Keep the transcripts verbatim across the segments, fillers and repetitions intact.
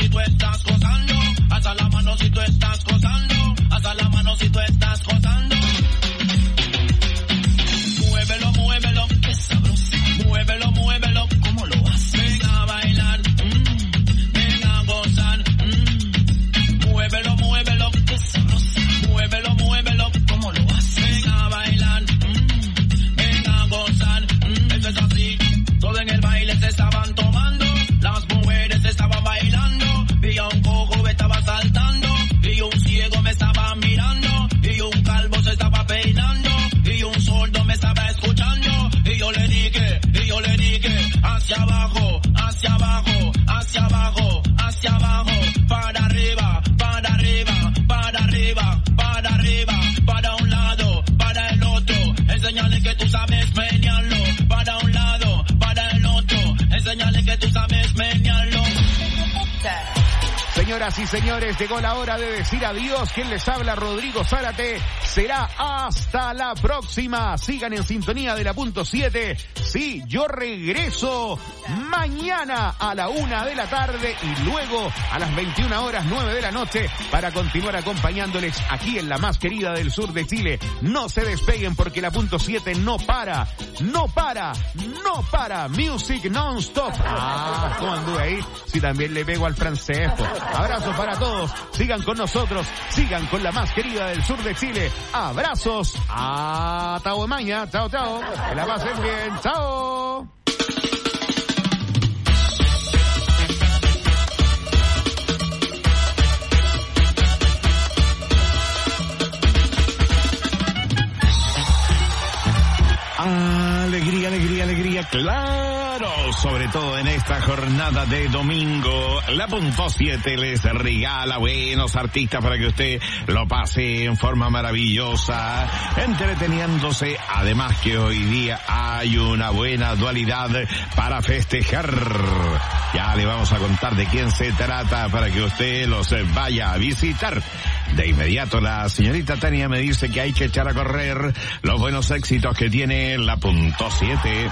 tú estás gozando. Alza la mano si tú estás gozando. Alza la mano si tú estás gozando. Muévelo, muévelo, qué sabroso. Muévelo, muévelo, ¿cómo lo haces? Ven a bailar, mm, ven a gozar. Mm. Muévelo, muévelo, qué sabroso. Muévelo, muévelo, ¿cómo lo haces? Ven a bailar, mm, ven a gozar. Mm. Eso es así, todo en el baile se estaban tomando. Las mujeres estaban bailando. Y a un cojo me estaba saltando. Y un ciego me estaba mirando. Y un calvo se estaba peinando. Y un sordo me estaba escuchando. Y yo le dije, y yo le dije, hacia abajo, hacia abajo, hacia abajo, hacia abajo, para arriba, para arriba, para arriba, para arriba, para un lado, para el otro. Enséñale que tú sabes menearlo. Para un lado, para el otro. Enséñale que tú sabes menearlo. Señoras y señores, llegó la hora de decir adiós. Quien les habla, Rodrigo Zárate. Será hasta la próxima. Sigan en sintonía de la punto siete. Sí, yo regreso mañana a la una de la tarde y luego a las veintiuna horas nueve de la noche para continuar acompañándoles aquí en la más querida del sur de Chile. No se despeguen porque la punto siete no para, no para, no para. Music non-stop. Ah, ¿cómo anduve ahí? Sí, también le pego al francés. Pues. Abrazos para todos. Sigan con nosotros. Sigan con la más querida del sur de Chile. Abrazos. A Tao de Maña. Chao, chao. Que la pasen bien. Chao. Alegría, alegría, alegría, claro, sobre todo en esta jornada de domingo, la punto siete les regala buenos artistas para que usted lo pase en forma maravillosa, entreteniéndose, además que hoy día hay una buena dualidad para festejar. Ya le vamos a contar de quién se trata para que usted los vaya a visitar. De inmediato la señorita Tania me dice que hay que echar a correr los buenos éxitos que tiene la punto siete.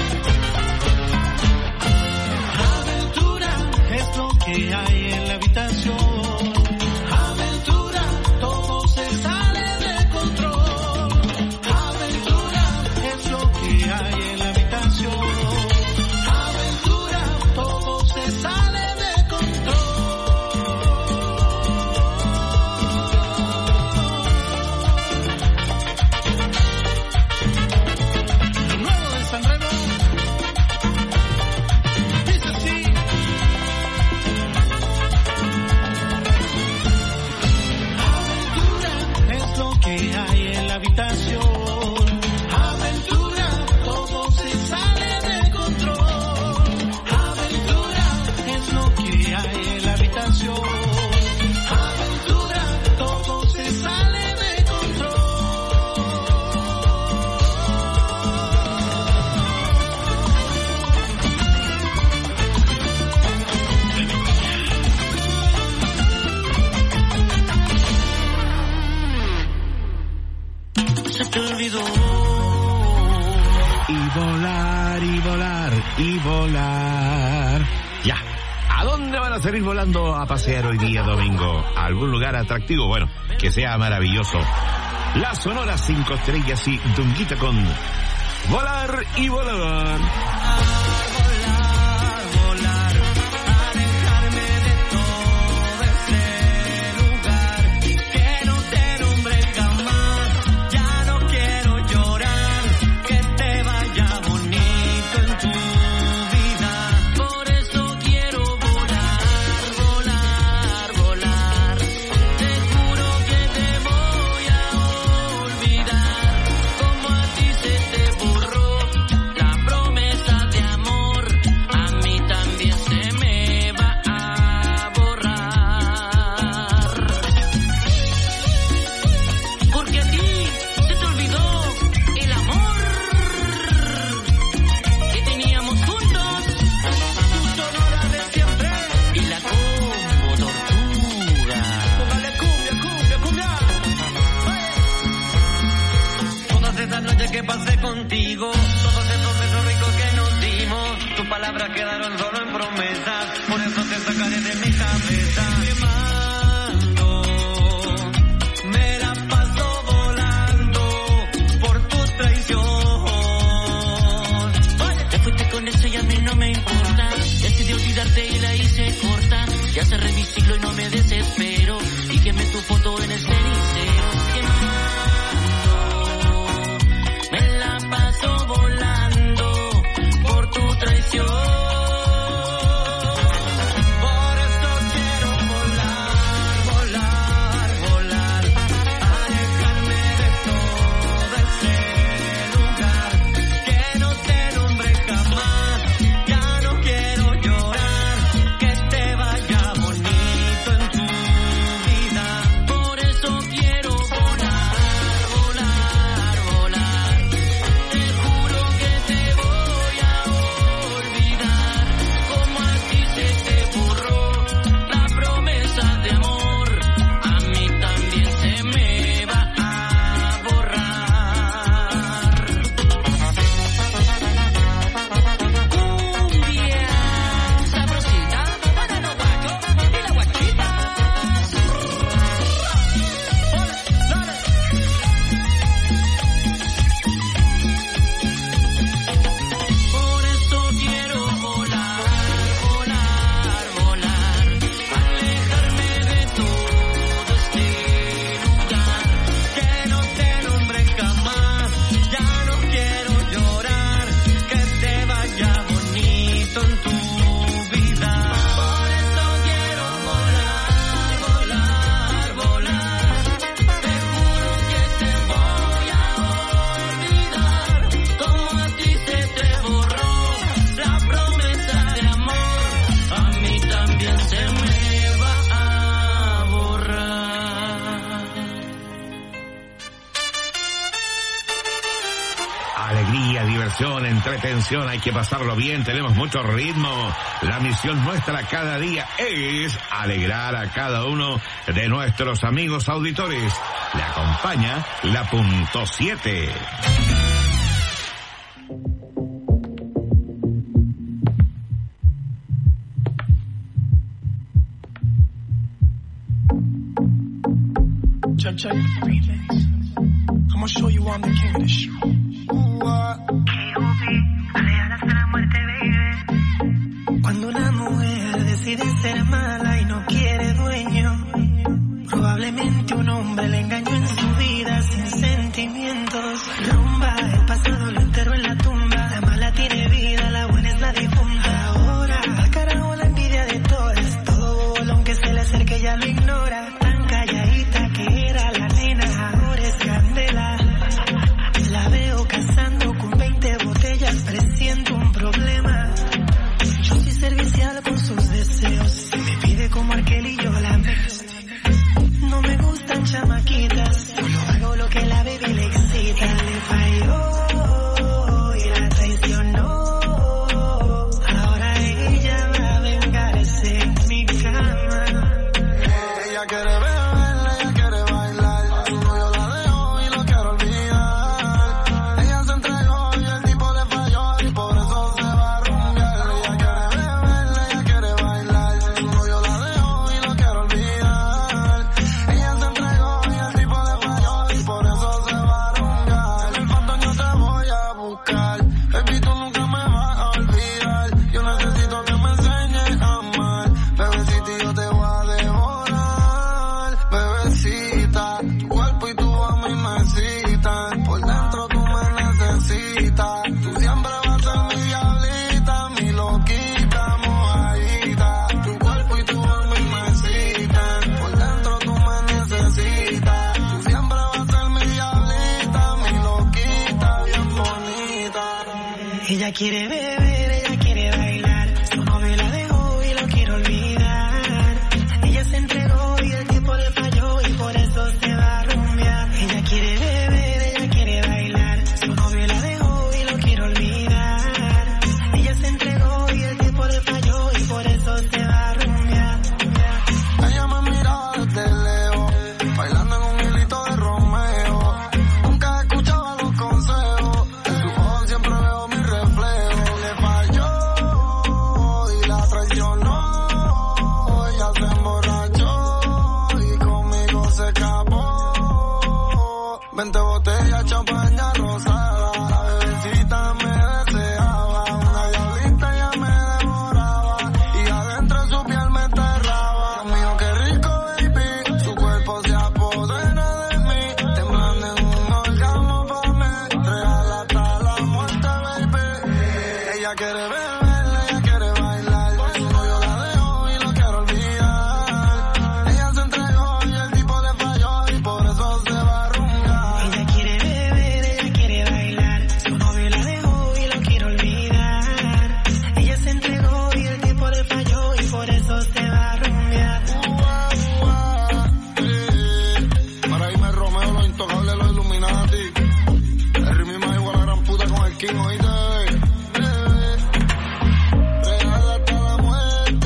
que hay en la habitación. volar, y volar, y volar. Ya. ¿A dónde van a salir volando a pasear hoy día domingo? ¿A algún lugar atractivo? Bueno, que sea maravilloso. La Sonora Cinco Estrellas y Dunguita con Volar y Volar. Que pasé contigo, todos esos besos ricos que nos dimos, tus palabras quedaron solo en promesas, por eso te sacaré de mi cabeza. Quemando, me la paso volando por tu traición. Te fuiste con eso y a mí no me importa, decidí olvidarte y la hice corta, ya cerré mi ciclo y no me desespero, y quemé tu foto en el cenicero. Quemando, paso volando por tu traición. Por eso quiero volar, volar, volar, alejarme de todo ese lugar que no te nombré jamás. Ya no quiero llorar, que te vaya bonito en tu vida. Por eso quiero volar, volar, volar. Entretención, hay que pasarlo bien, tenemos mucho ritmo. La misión nuestra cada día es alegrar a cada uno de nuestros amigos auditores. Le acompaña la punto siete. Check, check, remix. I'm gonna show you I'm the king of the show. Ooh, uh. Cuando una mujer decide ser mala y no quiere dueño, probablemente un hombre le engañó en su vida sin sentimientos. Rumba, el pasado lo enterró en la tumba. La mala tiene vida, la buena es la difunta. Ahora, al carajo la envidia de todas. Todo bolo, aunque se le acerque ya lo ignora. Tan calladita que era la nena, ahora es candela. La veo cazando con veinte botellas, presiento un problema. Yo soy servicial con sus deseos, me pide como aquel y yo la veo. No me gustan chamaquitas, solo hago lo que la baby le excita. Le falló y la traicionó, ahora ella va a vengarse en mi cama. Ella quiere beber, ella quiere bailar, su novio la dejó y lo quiero olvidar. Ella se entregó y el tipo le falló. Ella quiere beber, ella quiere bailar. Su novio la dejó y lo quiere olvidar. Ella se entregó y el tiempo le falló y por eso se va a rumbear. Ella quiere beber, ella quiere bailar. Su novio la dejó y lo quiere olvidar. Ella se entregó y el tiempo le falló y por eso se va a rumbear. Ella me miraba desde lejos, bailando en un hilito de Romeo. Nunca escuchaba los consejos, en su ojos siempre veo mi reflejo. Le falló y la traicionó, ella se emborrachó y conmigo se escapó. Veinte botellas, champaña rosada, la bebecita me deseaba. Una diablita ya me devoraba y adentro su piel me enterraba. Dios mío, qué rico, baby, su cuerpo se apodera de mí, temblando en un orgasmo pa' mí, real hasta la muerte, baby. Ella quiere beber, ella quiere bailar, su novio la dejó y lo quiere olvidar. Ella se entregó y el tipo le falló y por eso se va a rumbear. Ella quiere beber, ella quiere bailar. Su novio la dejó y lo quiere olvidar. Ella se entregó y el tiempo le falló y por eso se va a rumbear. Ua, ua, eh. Para irme Romeo, los intocables, los Illuminati. El ritmo más igual a la gran puta con el King, oíste, bebé. Real hasta la muerte.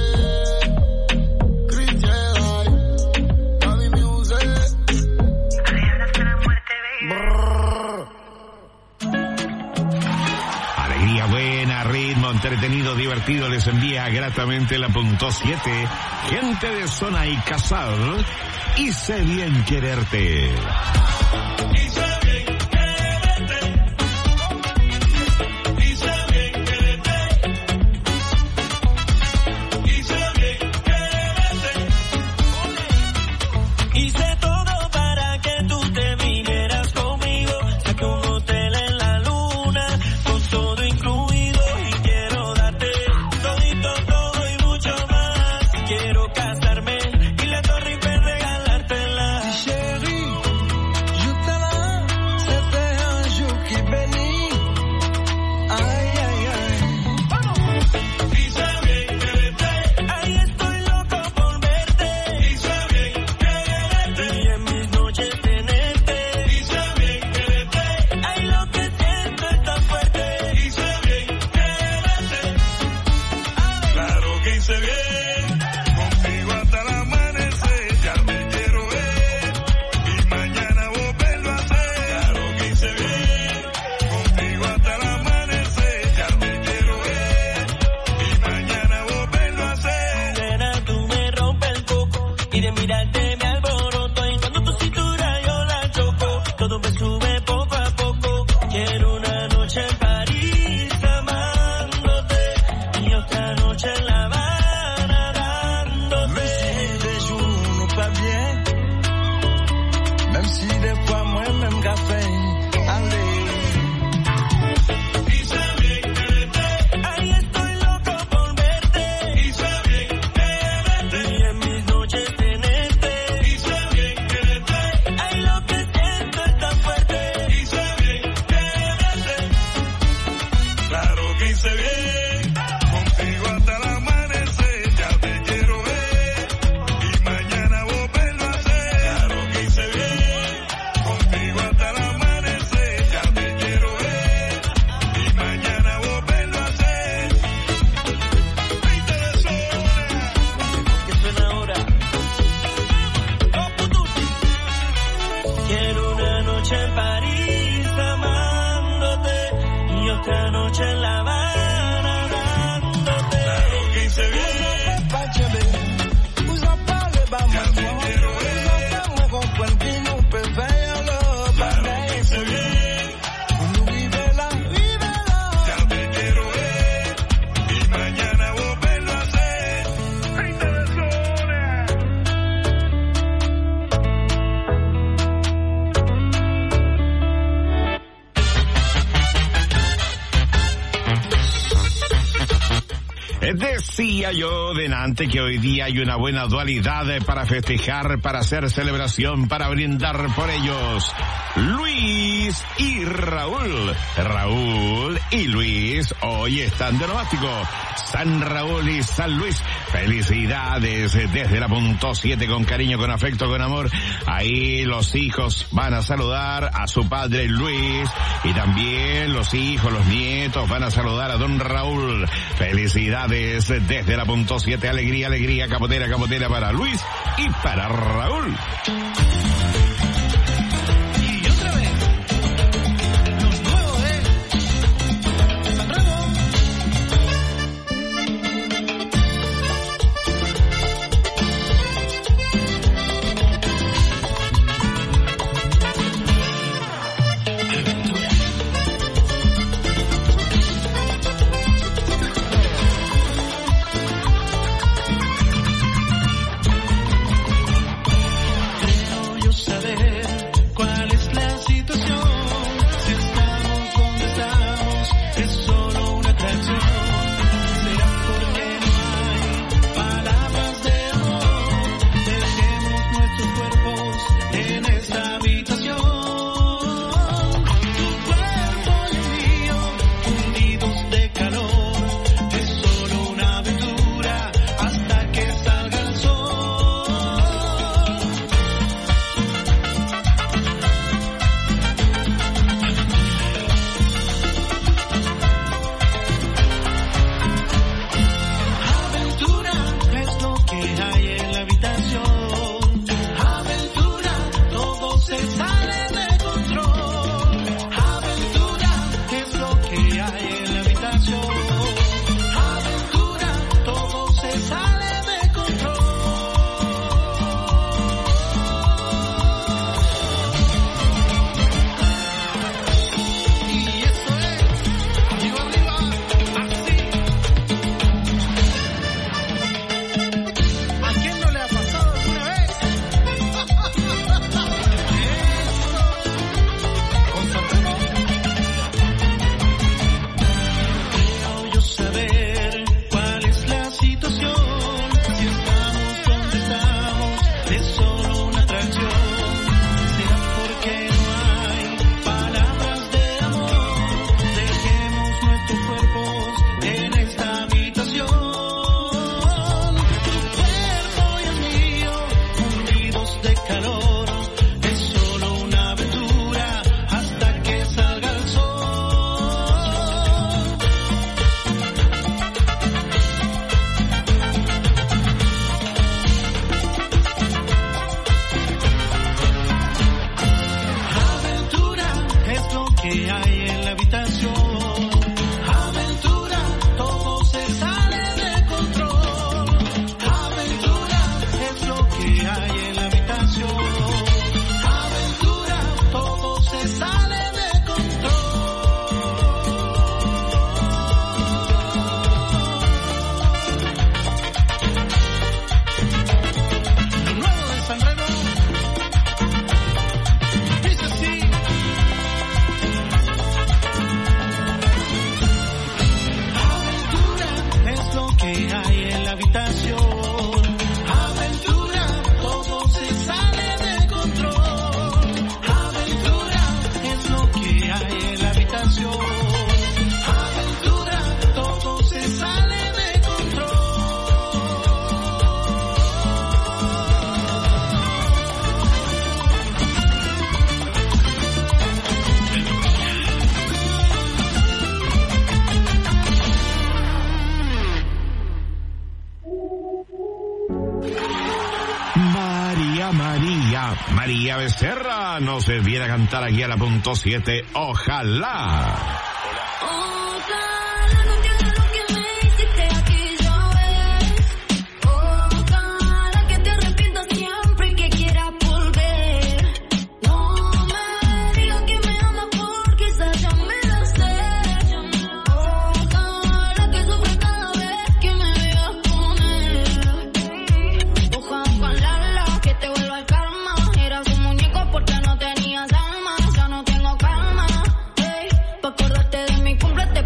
Chris Jedi, Gaby Music. Real hasta la muerte, baby. Alegría buena, ritmo entretenido, divertido, les envía gratamente la punto siete. Gente de zona y casal, y sé bien quererte. Hice bien quererte. Hice bien quererte. Hice bien quererte. Hice todo para que tú te vinieras conmigo. Saqué un hotel en la luna, con todo incluido. Y quiero darte todito, todo y mucho más. Quiero casarme y la Torre Eiffel regalártela. Chérie, je t'aime, c'était un jour qui bénit. Ay, ay, ay. Hice bien quererte. Ay, estoy loco por verte. Hice bien quererte. Y en mis noches tenerte. Hice bien quererte. Ay, lo que siento es tan fuerte. Hice bien quererte. Claro que hice bien. Contigo hasta el amanecer. Ya me quiero ver. Y mañana volverlo a hacer. Claro que hice bien. Contigo hasta el amanecer. Ya me quiero ver. Y mañana volverlo a hacer. Nena, tú me rompes el coco y de mirarte me alboroto. Y cuando tu cintura yo la choco, todo me sube poco a poco. Quiero una noche en París amándote y otra noche en La Habana dándote. Des jours nous pas bien, même si des fois moi-même café. Allez. Hice bien quererte. Ay, estoy loco por verte. Hice bien quererte. Y en mis noches tenerte. Decía yo delante que hoy día hay una buena dualidad para festejar, para hacer celebración, para brindar por ellos. Luis y Raúl. Raúl y Luis hoy están de nomástico. San Raúl y San Luis. Felicidades desde la punto siete, con cariño, con afecto, con amor. Ahí los hijos van a saludar a su padre Luis y también los hijos, los nietos van a saludar a don Raúl. Felicidades desde la punto siete. Alegría, alegría, capotera, capotera para Luis y para Raúl. María Becerra nos viene a cantar aquí a la punto siete. Ojalá. Ojalá no entiendas lo que me hiciste aquella vez. Ojalá que te arrepientas siempre y que quieras volver. No me digas que me amas porque esa ya me la sé. Ojalá que sufras cada vez que me veas con él. Ojalá que te vuelva al karma. Eras un muñeco porque no tenías alma. Ya no tengo calma. Ey, pa' acordarte de mi cumple te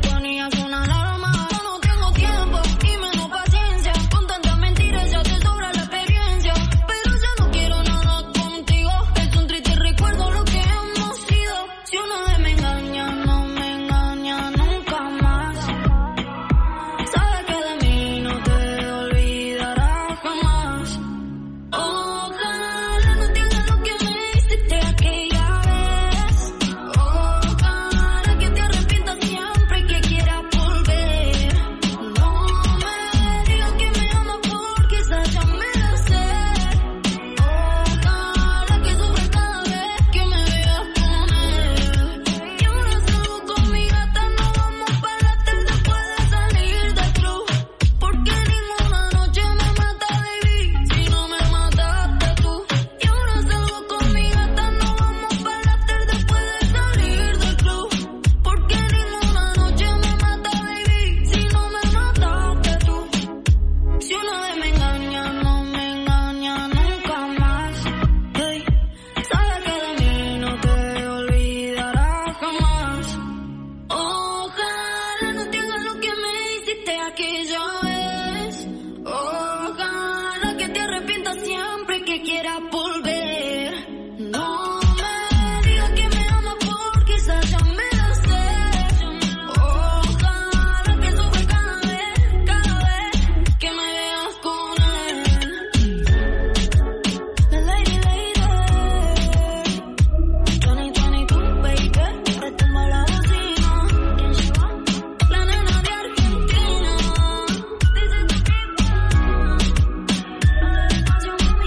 volver. No me digas que me amas porque quizás ya me lo sé. Ojalá que sufra cada vez, cada vez que me veas con él. La lady, lady. Tony, Tony, tú, baby. Retumba la bocina. ¿Quién llegó? La nena de Argentina. Dice tu pipa. Dale despacio, mami.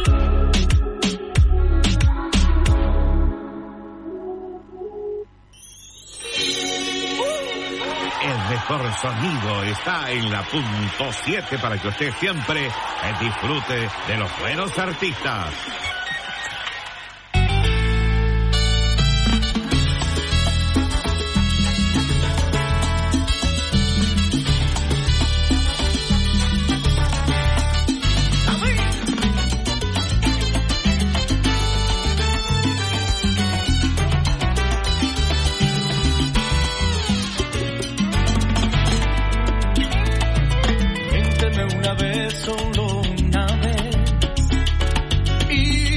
El mejor sonido está en la punto siete para que usted siempre disfrute de los buenos artistas. Miénteme una vez, solo una vez, y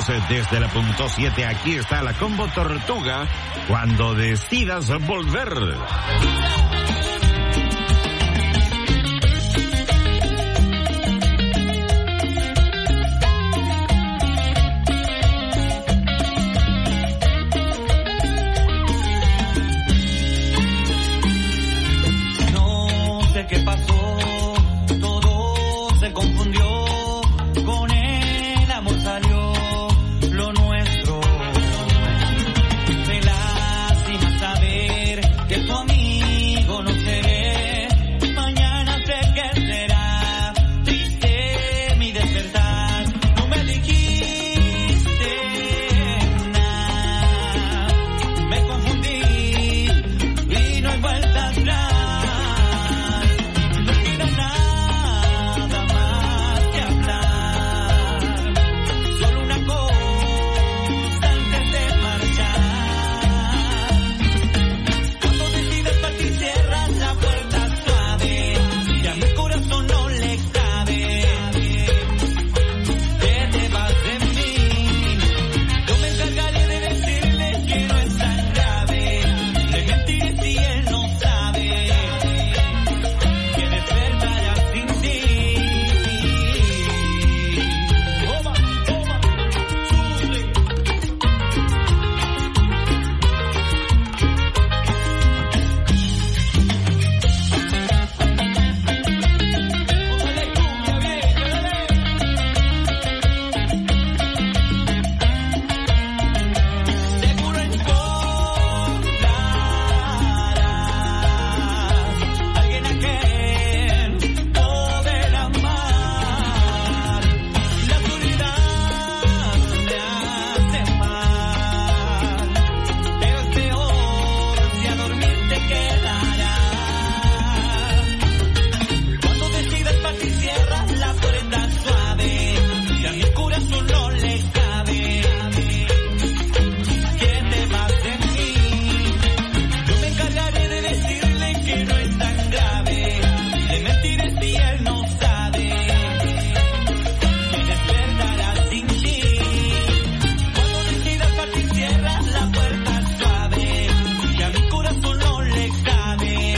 amigos, desde la punto siete, aquí está la Combo Tortuga, cuando decidas volver. No sé qué pasó, todo se confundió, con el amor salió lo nuestro. Me lastima saber que tu amigo no se ve, mañana sé que será triste mi despertar. No me dijiste nada, me confundí y no hay vuelta atrás. No queda nada más que hablar, solo una cosa antes de marchar. Cuando decides partir cierras la puerta suave, y a mi corazón no le cabe que te vas de mí. Yo me encargaré de decirle que no es tan grave, le mentiré si él no sabe que despertará sin ti. Toma, toma, sufre. Póngale cumbia vieja, dale. Seguro encontrarás alguien a quien poder amar. La soledad te hace mal, pero es peor si a dormir te quedarás. Cuando decidas partir cierras la puerta suave, y a mi corazón no le cabe que te vas de mí. Yo me encargaré de decirle que no es tan grave, le mentiré si él no sabe que despertará sin ti. Cuando decidas partir cierras la puerta suave, y a mi corazón no le cabe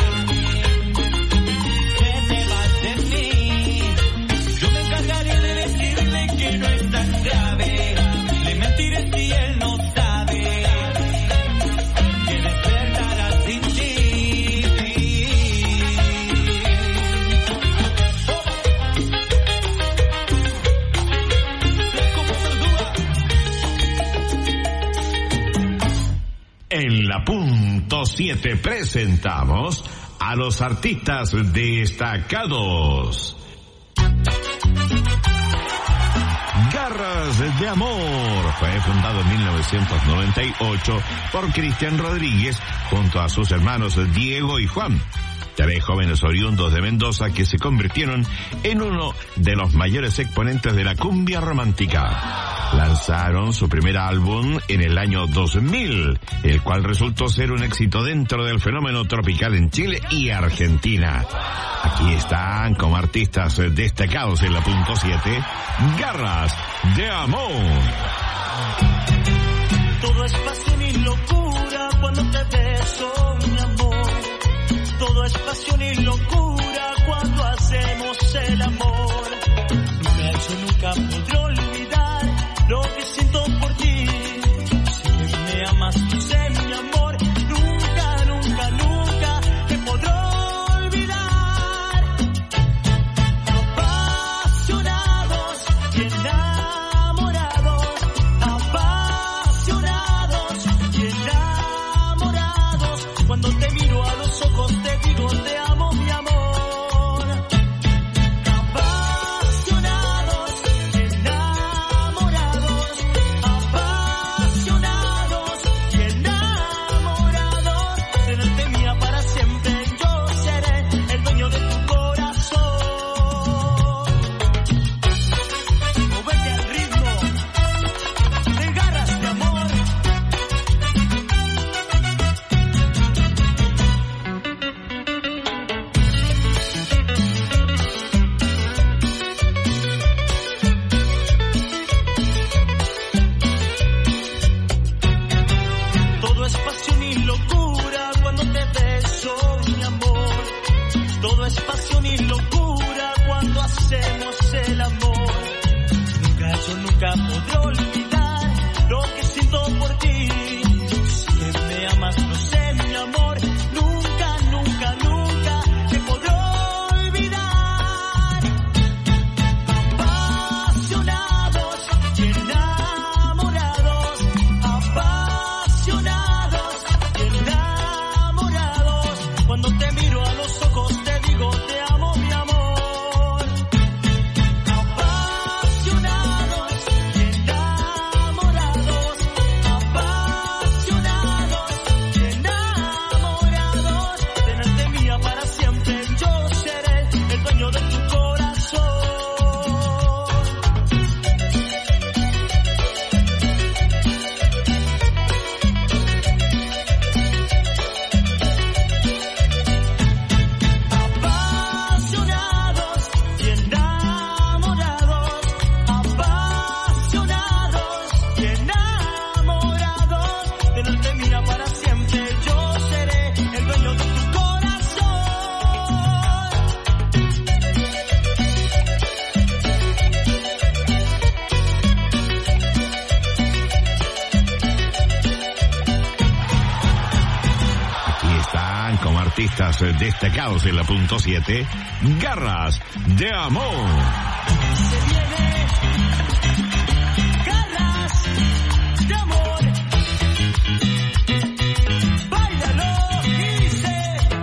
que te vas de mí. Yo me encargaré de decirle que no es tan grave, le mentiré si él no sabe que despertará sin ti. En la punto siete presentamos a los artistas destacados. Garras de Amor fue fundado en mil novecientos noventa y ocho por Cristian Rodríguez junto a sus hermanos Diego y Juan, tres jóvenes oriundos de Mendoza que se convirtieron en uno de los mayores exponentes de la cumbia romántica. Lanzaron su primer álbum en el año dos mil, el cual resultó ser un éxito dentro del fenómeno tropical en Chile y Argentina. Aquí están como artistas destacados en la punto siete, Garras de Amor. Todo es pasión y locura cuando te beso, mi amor. Todo es pasión y locura cuando hacemos el amor. Nunca yo nunca podré olvidar lo que siento por ti. Si me amas, tú sé mi amor. Nunca, nunca, nunca te podré olvidar. Apasionados y enamorados, apasionados y enamorados. Cuando te miro a los ojos te digo te amo, mi amor. artistas destacados en la punto siete, Garras de Amor. Se viene Garras de Amor. Báilalo, dice.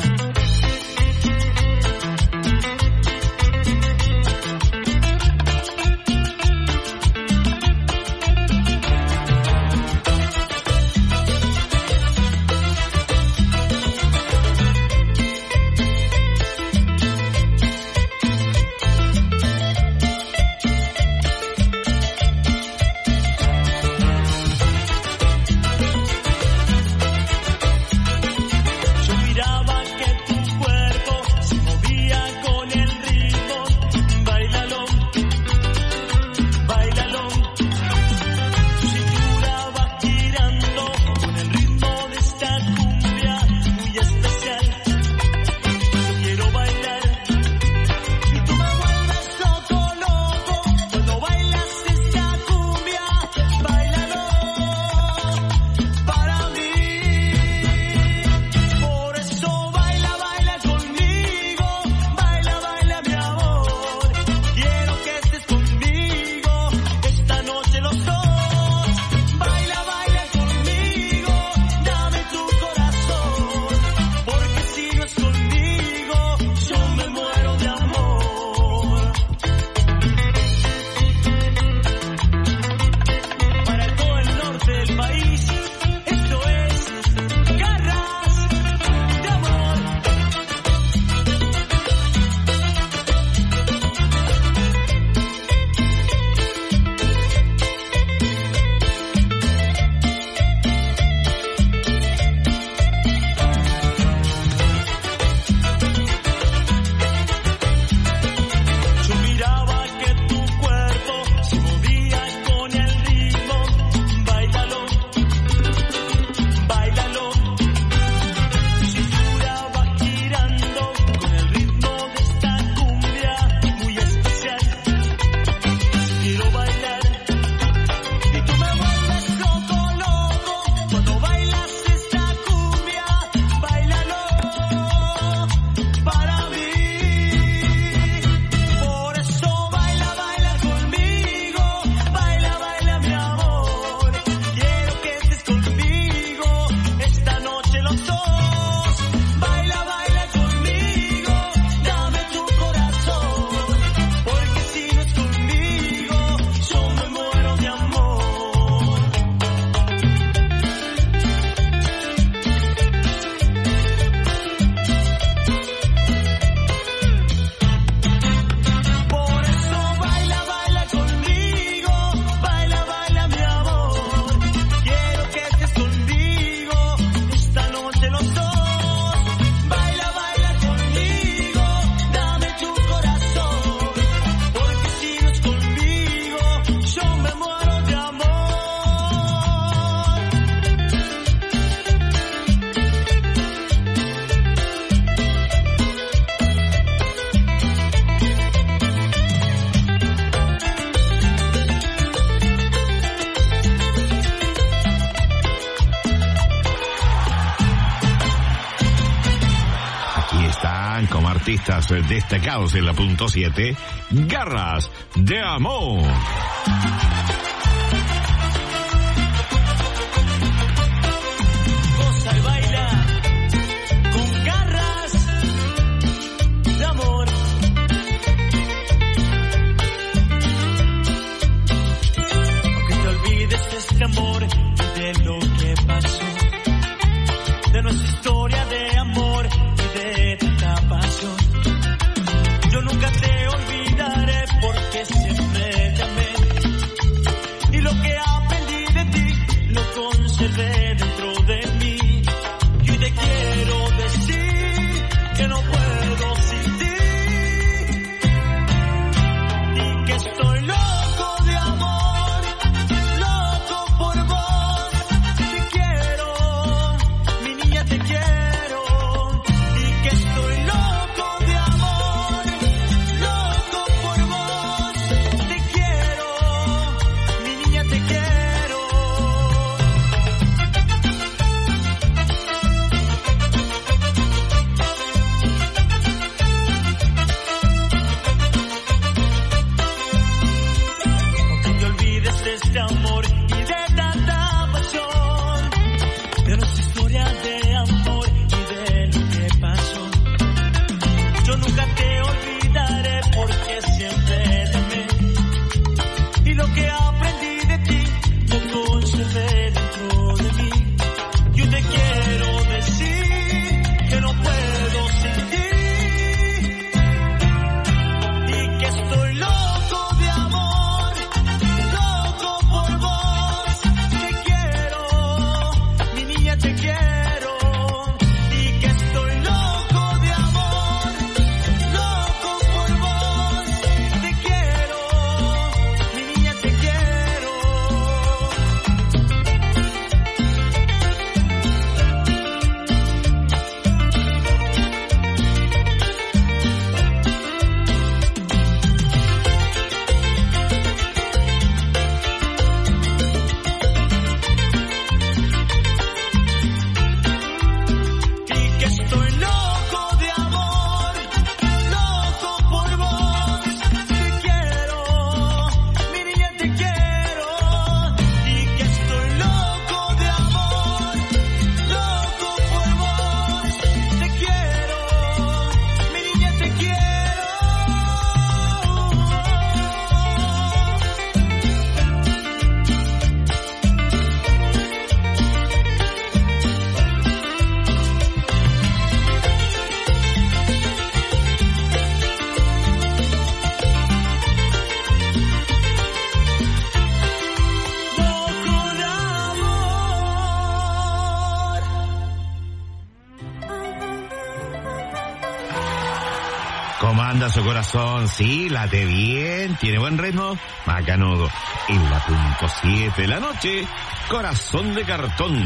Como artistas destacados en la punto siete, Garras de Amor. Goza y baila con garras de amor. Aunque te olvides de este amor, de lo que pasó, de nuestra historia de amor y de tanta pasión. Yo nunca te olvidaré porque siempre te amé. Y lo que aprendí de ti lo conservé dentro de mí. Y hoy te quiero decir que no puedo sin ti. Y que estoy loco de amor, loco por vos. Te quiero, mi niña, te quiero. anda su corazón? Sí, late bien, tiene buen ritmo, macanudo. En la punto siete de la noche, Corazón de Cartón.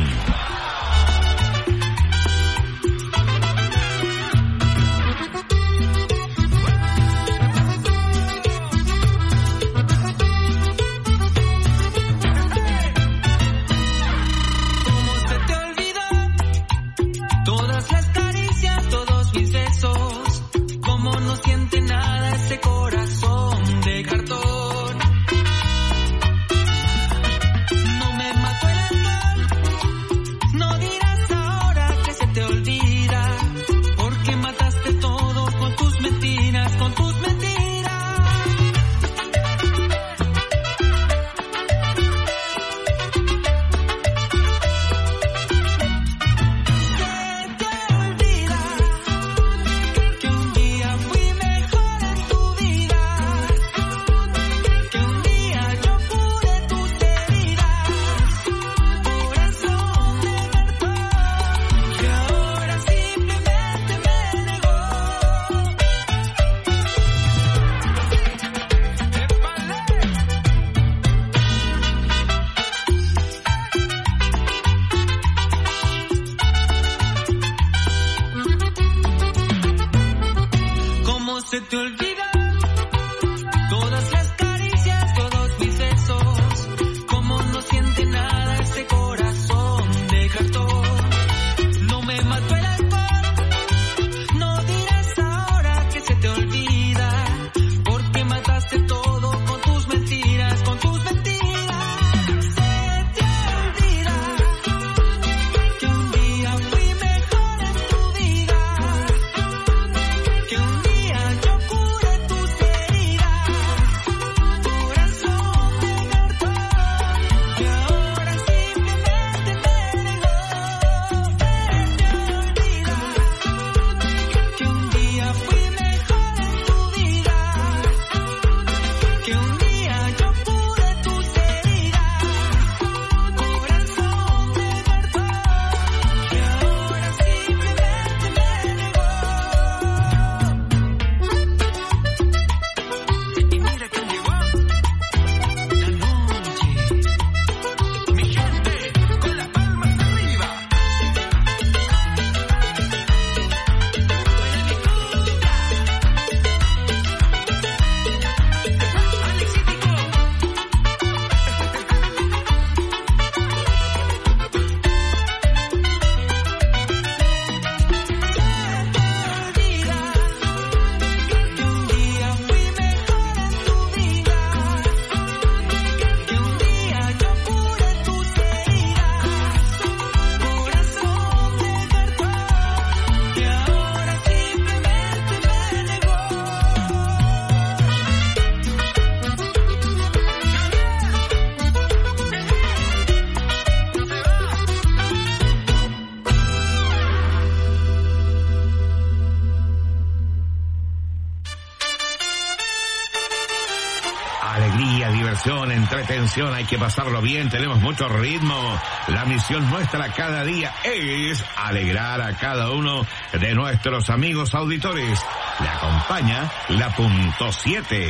Entretención, hay que pasarlo bien, tenemos mucho ritmo. La misión nuestra cada día es alegrar a cada uno de nuestros amigos auditores. Le acompaña la punto siete.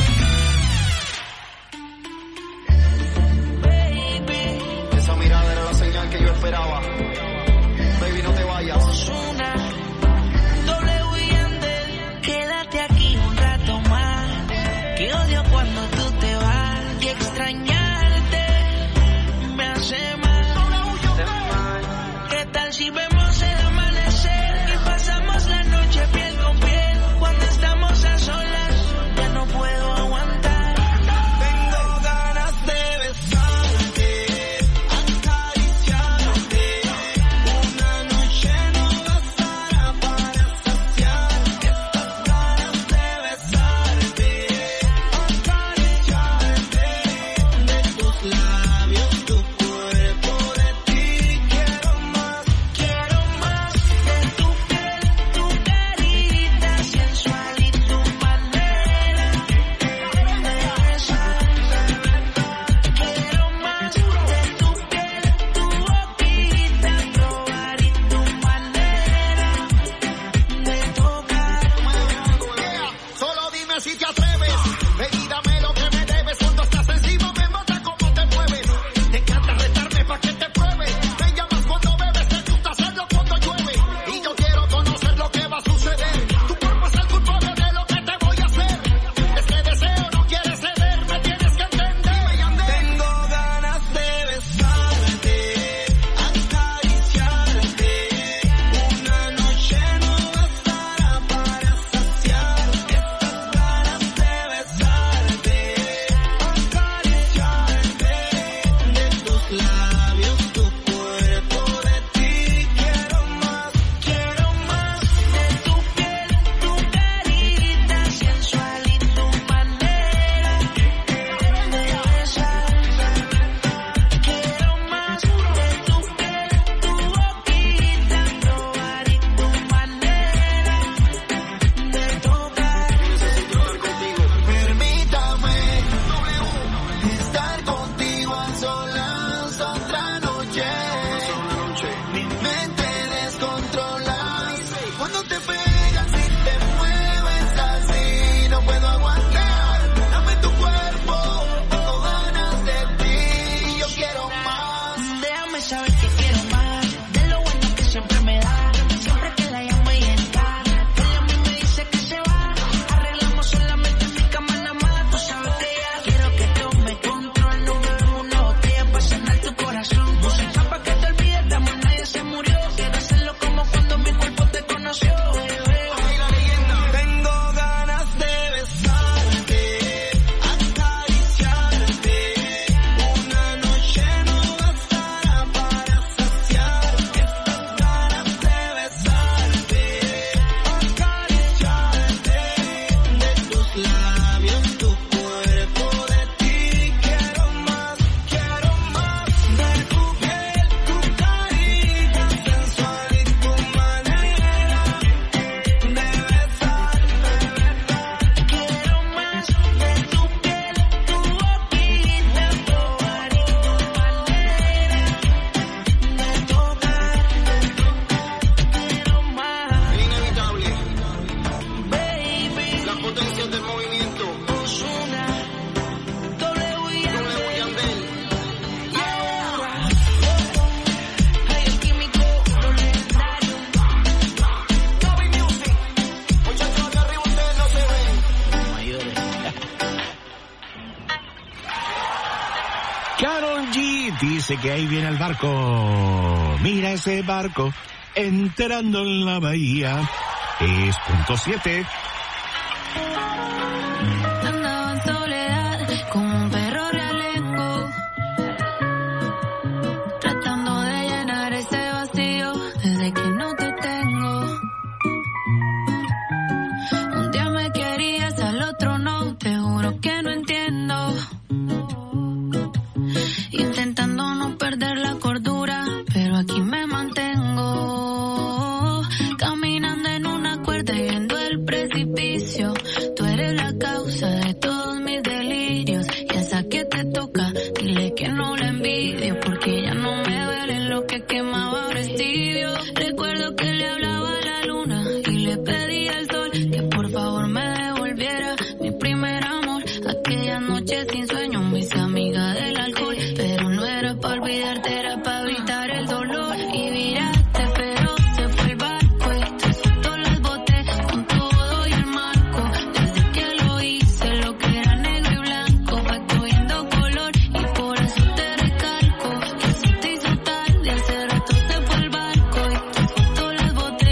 Baby, esa mirada era la señal que yo esperaba. Baby, no te vayas. Ozuna, W y Yandel, quédate aquí un rato más. Que odio cuando tú te vas. Y extrañarte me hace mal. ¿Qué tal si vemos el amanecer y pasamos la noche piel con piel? Cuando estamos a solas ya no puedo aguantar. Tengo ganas de besarte, acariciarte, pues sabes que quiero más de lo bueno que siempre me da. Siempre que la llamo y está, ella a mí me dice que se va. Arreglamos solamente en mi cama nada más. Tú sabes que ya quiero que tome control. No bebemos una botella para sanar tu corazón. Música pa' que te olvides de amor, nadie se murió. Quiero hacerlo como cuando mi cuerpo te conoció, bebé. Tengo ganas de besarte, acariciarte. Una noche no bastará para saciar estas ganas de besarte, acariciarte. De tus labios, tu cuerpo, de ti quiero más, quiero más. De tu piel, tu carita sensual y tu manera de besar. Quiero más de tu piel, tu boquita, tu boca y tu manera de tocar. Quiero más, Inevitable, baby. la potencia del movimiento. Ozuna, W y W Yandel. yeah. Hay el químico, lo legendario. Toby Music. Muchachos de arriba ustedes no se ven. Mayores. Karol G dice que ahí viene el barco. Mira ese barco entrando en la bahía. Es punto siete. Andaba en soledad como un perro realengo, tratando de llenar ese vacío desde que no te tengo. Un día me querías, al otro no, te juro que no entiendo. Intentando no perder la cordura, pero aquí me mantengo. Caminando en una cuerda y viendo el precipicio. Tú eres la causa de todos mis delirios. Y esa que te toca, dile que no la envidio, porque ya no me duele lo que quemaba, ahora es tibio. Recuerdo que le hablaba a la luna y le pedía al sol que por favor me devolviera mi primer amor. Aquella noche sin sueño me hice amiga del alcohol, pero no era para olvidarte, era para evitar el dolor. Y viraste, pero se fue el barco y te soltó las boté con todo y el marco. Desde que lo hice, lo que era negro y blanco fue cogiendo color, y por eso te recalco que se te hizo tarde. Hace rato se fue el barco y te soltó las boté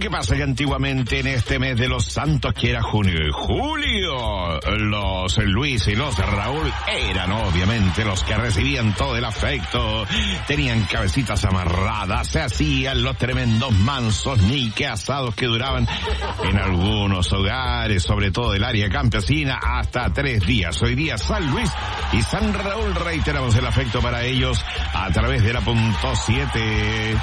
que pasa es que antiguamente en este mes de los santos, que era junio y julio, los Luis y los Raúl eran obviamente los que recibían todo el afecto, tenían cabecitas amarradas, se hacían los tremendos mansos ni que asados que duraban en algunos hogares, sobre todo del área campesina, hasta tres días. Hoy día San Luis y San Raúl, reiteramos el afecto para ellos a través de la punto siete.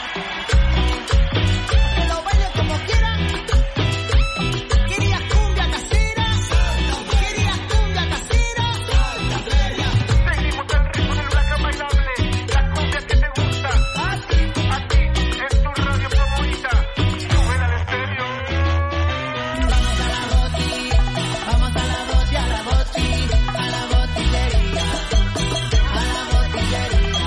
Que lo bailen como quieran. Querías cumbia casera. Querías cumbia casera. Seguimos el ritmo del blanco bailable. La cumbia que te gusta. Aquí, aquí, en tu radio favorita. Sube al estéreo. Vamos a la boti, vamos a la boti, a la boti, a la botillería, a la botillería.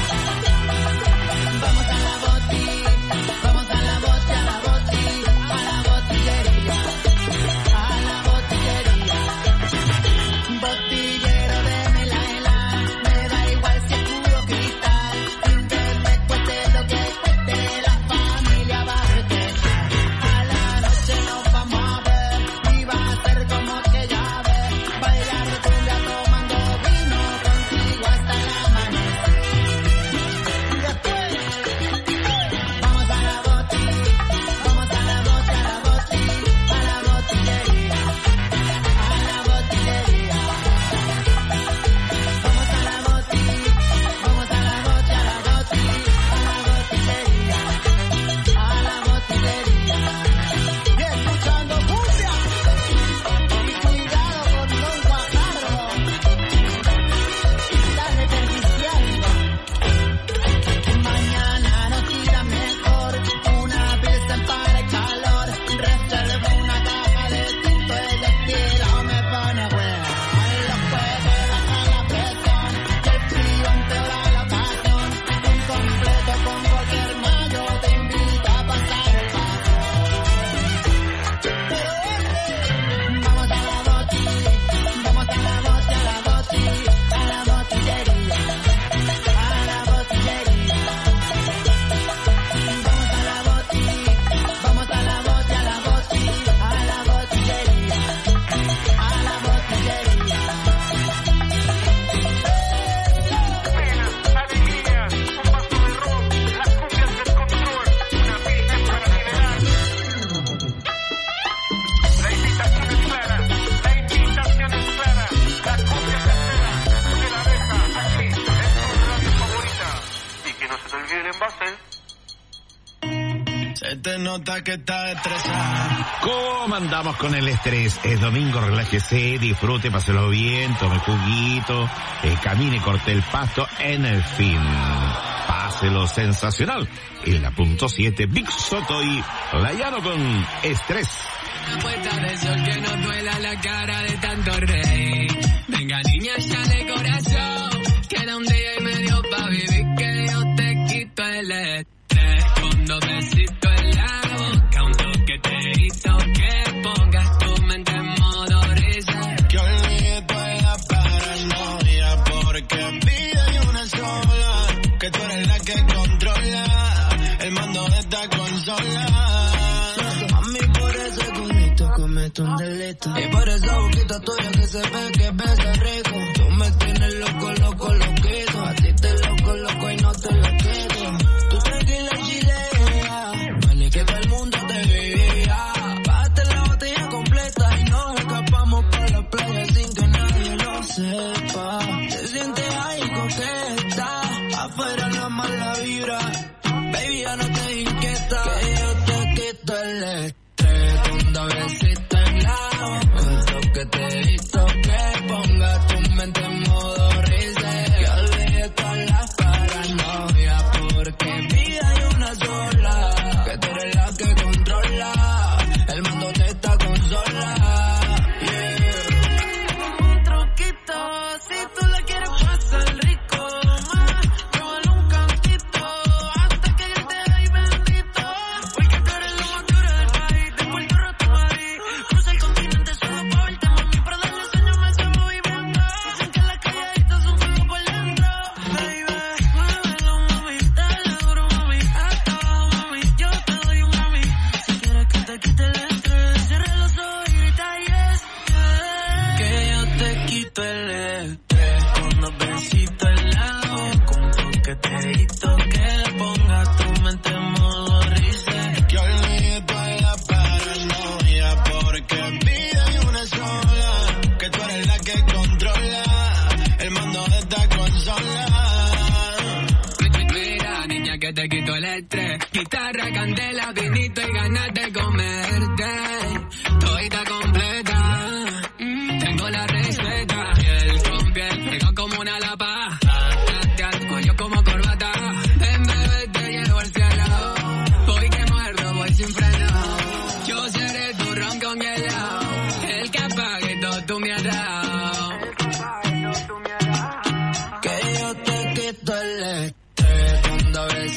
Vamos a la boti, vamos a la boti, a la boti, a la botillería, a la botillería. Botillero de Melaela, me da igual si es puro cristal, sin que me cueste lo que cueste, la familia va a festejar. A la noche nos vamos a ver y va a ser como que ya ves, bailar cumbia tomando vino contigo hasta el amanecer. Y después vamos a la boti, vamos a la boti, a la boti, a la botillería, a la botillería. Vamos a la boti, vamos a la boti, a la boti, a la botillería, a la botillería. Y escuchando cumbia, y cuidado con Don Guajardo, dale desperdiciando. Mañana nos tira mejor, una pieza para el calor, reserva una caja de tinto, el estilo me pone bueno. Los puede bajar la presión, y el frío empeora la ocasión, un completo con cualquier mayo te invita a pasar el paso. Pero oye, vamos a la boti, vamos a la boti, a la boti, a la botillería, a la botillería. Vamos a la boti, vamos a la boti, a la boti, a la botillería, a la botillería. Pena, alegría, un vaso de ron, las cumbias del control, una virgen para generar. La invitación es clara, la invitación es clara. La cumbia casera te la deja aquí, en tu radio favorita. Y que no se te olvide el envase. Se te nota que estás estresada. ¿Cómo andamos con el estrés? Es domingo, relájese, disfrute, páselo bien, tome juguito, eh, camine, corte el pasto, en el fin. Páselo sensacional. En la punto siete, Big Soto y Layano con estrés. Una puesta de sol que no duela la cara de tanto rey. Venga niña, sale corazón, queda un día y medio pa' vivir que yo te quito el estrés. Con dos besitos en la boca, un toque te hizo que pongas tu mente en modo risa. Que olvide toda la paranoia, porque vida hay una sola, que tú eres la que controla el mando de esta consola. Mami, por ese culito cometo un delito. Y por esa boquita tuya que se ve que besa rico. Tú me tienes loco, loco, loquito. A ti te loco, loco y no te lo quito. Tú tranquila y chilea, vale que todo el mundo te vea. Bájate la botella completa y nos escapamos para la playa sin que nadie lo sepa. Te sientes ahí coqueta, afuera la mala vibra. Baby, ya no te inquieta, que yo te quito el estrés. Con dos besitos en la boca, un toque te hizo que ponga tu mente en modo reset. Que olvide todas las paranoias. que te dicto que pongas tu mente en modo reset. Que olvide toda la paranoia, porque vida hay una sola, que tú eres la que controla el mando de esta consola. Mira, niña, que te quito el estrés. Guitarra, candela, vinito y ganas de comerte. Todita completa. Mm, tengo la receta. Piel con piel, pegado como una lapa. Te al cuello como corbata. Ven, bebé, te llevo al cielo. Voy que muerdo, voy sin freno. Yo seré tu ron con hielo. El que apague todo tu miedo. Que yo te quito el estrés cuando ves